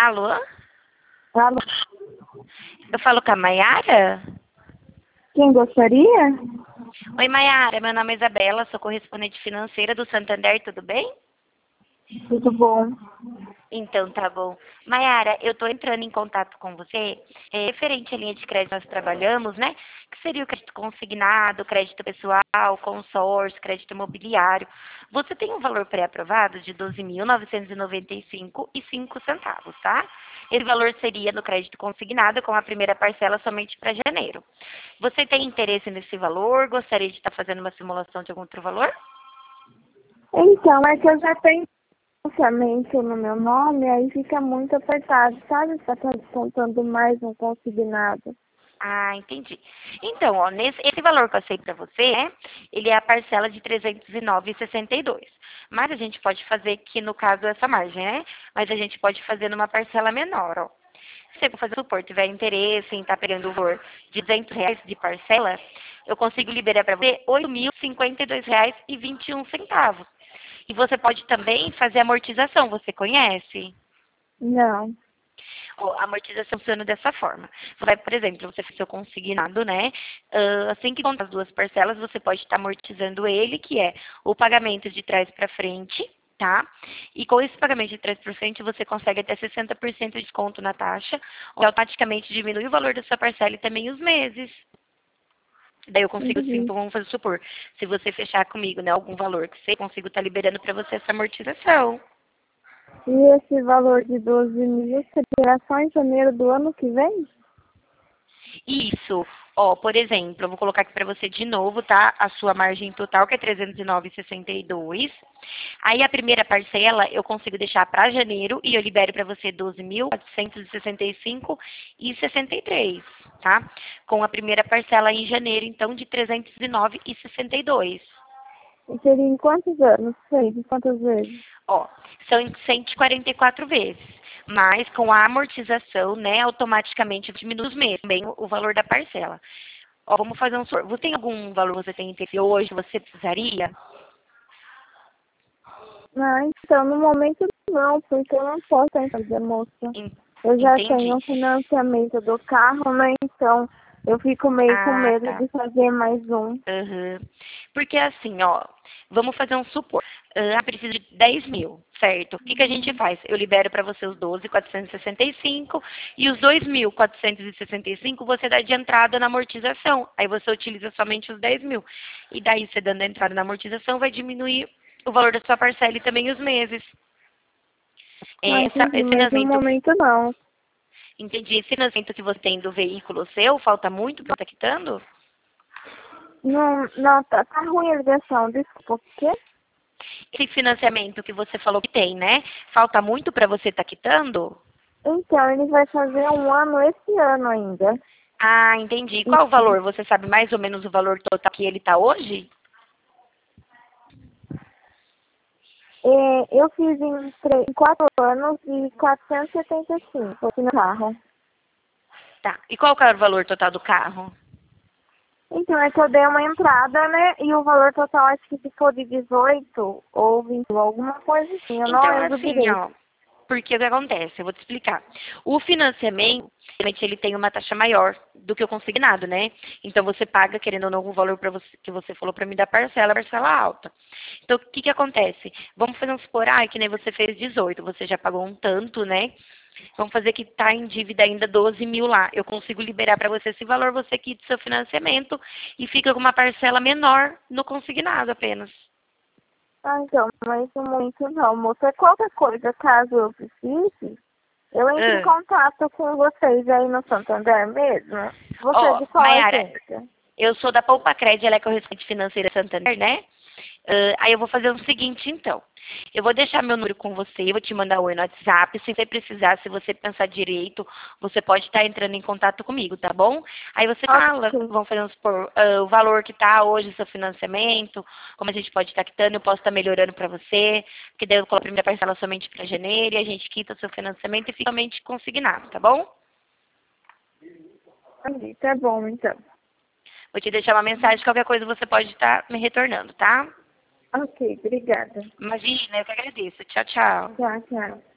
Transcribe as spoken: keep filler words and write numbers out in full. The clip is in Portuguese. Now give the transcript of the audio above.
Alô? Alô? Eu falo com a Maiara? Quem gostaria? Oi, Maiara. Meu nome é Isabela, sou correspondente financeira do Santander, tudo bem? Tudo bom? Então, tá bom. Maiara, eu estou entrando em contato com você, é, referente à linha de crédito que nós trabalhamos, né? Que seria o crédito consignado, crédito pessoal, consórcio, crédito imobiliário. Você tem um valor pré-aprovado de doze mil novecentos e noventa e cinco e cinco centavos, tá? Esse valor seria no crédito consignado com a primeira parcela somente para janeiro. Você tem interesse nesse valor? Gostaria de estar fazendo uma simulação de algum outro valor? Então, é que eu já tenho financiamento no meu nome, aí fica muito apertado, sabe? Você está contando mais um consignado. Ah, entendi. Então, ó, nesse, esse valor que eu sei para você, né, ele é a parcela de trezentos e nove reais e sessenta e dois centavos. Mas a gente pode fazer aqui, no caso, essa margem, né? Mas a gente pode fazer numa parcela menor, ó. Se você for fazer supor, tiver interesse em estar pegando o valor de duzentos reais de parcela, eu consigo liberar para você oito mil e cinquenta e dois reais e vinte e um centavos. E você pode também fazer amortização, você conhece? Não. Ó, a amortização funciona dessa forma. Você vai, por exemplo, você fez seu consignado, né? Ah, assim que contar as duas parcelas, você pode estar amortizando ele, que é o pagamento de trás para frente, tá? E com esse pagamento de trás para frente, você consegue até sessenta por cento de desconto na taxa, o que automaticamente diminui o valor da sua parcela e também os meses. Daí eu consigo sim, Entendi. então vamos fazer supor, se você fechar comigo, né, algum valor que você, eu consigo estar liberando para você essa amortização. E esse valor de doze mil seria só em janeiro do ano que vem? Isso. Ó, por exemplo, eu vou colocar aqui para você de novo, tá? A sua margem total, que é trezentos e nove reais e sessenta e dois. Aí a primeira parcela eu consigo deixar para janeiro e eu libero para você doze mil quatrocentos e sessenta e cinco e sessenta e três, tá? Com a primeira parcela em janeiro, então, de trezentos e nove reais e sessenta e dois. E seria em quantos anos? Sei, em quantas vezes? Ó, são em cento e quarenta e quatro vezes. Mas com a amortização, né, automaticamente diminui os meses, também o o valor da parcela. Ó, vamos fazer um sorteio. Você tem algum valor que você tem interesse hoje, você precisaria? Ah, então, no momento não, porque eu não posso fazer, moça. En- Eu já Entendi. tenho o financiamento do carro, né? Então, eu fico meio com Ah, medo tá. de fazer mais um. Aham. Porque assim, ó, vamos fazer um supor. Ah, precisa de dez mil, certo? O que, que a gente faz? Eu libero para você os doze mil quatrocentos e sessenta e cinco e os dois mil quatrocentos e sessenta e cinco você dá de entrada na amortização. Aí você utiliza somente os dez mil. E daí, você dando a entrada na amortização, vai diminuir o valor da sua parcela e também os meses. Ah, É, Essa, entendi, esse mas no financiamento, momento não. entendi. Esse financiamento que você tem do veículo seu, falta muito para estar quitando? Não, não, tá, tá ruim a ligação, desculpa, o quê? Esse financiamento que você falou que tem, né? Falta muito para você estar quitando? Então, ele vai fazer um ano esse ano ainda. Ah, entendi. E, Qual o valor? Você sabe mais ou menos o valor total que ele está hoje? é, eu fiz em, três, em quatro anos e quatrocentos e setenta e cinco aqui no carro. Tá. E qual que é o valor total do carro? Então, é que eu dei uma entrada, né? E o valor total acho que ficou de dezoito ou vinte, alguma coisa assim. Eu não Então, lembro assim, direito. ó. Porque o que acontece? Eu vou te explicar. O financiamento, realmente, ele tem uma taxa maior do que o consignado, né? Então, você paga, querendo ou não, o valor pra você, que você falou para mim da parcela, a parcela alta. Então, o que que acontece? Vamos fazer um supor, ah, que nem você fez dezoito, você já pagou um tanto, né? Vamos fazer que está em dívida ainda doze mil lá. Eu consigo liberar para você esse valor, você quita o seu financiamento e fica com uma parcela menor no consignado apenas. Ah, então, mas no momento não, moça. Qualquer coisa, caso eu precise, eu entro em Ah. contato com vocês aí no Santander mesmo. Você é Ó, de qual Mayara, agência? eu sou da Poupa Cred, ela é correspondente financeira Santander, né? Ah, aí eu vou fazer o seguinte, então. Eu vou deixar meu número com você, eu vou te mandar um oi no WhatsApp. Se você precisar, se você pensar direito, você pode estar entrando em contato comigo, tá bom? Aí você fala, Ok. vamos fazer uns por, ah, o valor que tá hoje, o seu financiamento, como a gente pode estar quitando, eu posso estar melhorando para você, que daí eu coloco a primeira parcela somente para janeiro e a gente quita o seu financiamento e fica somente consignado, tá bom? Entendi, tá bom, então. Vou te deixar uma mensagem, qualquer coisa você pode estar me retornando, tá? Ok, obrigada. Imagina, eu que agradeço. Tchau, tchau. Tchau, tchau.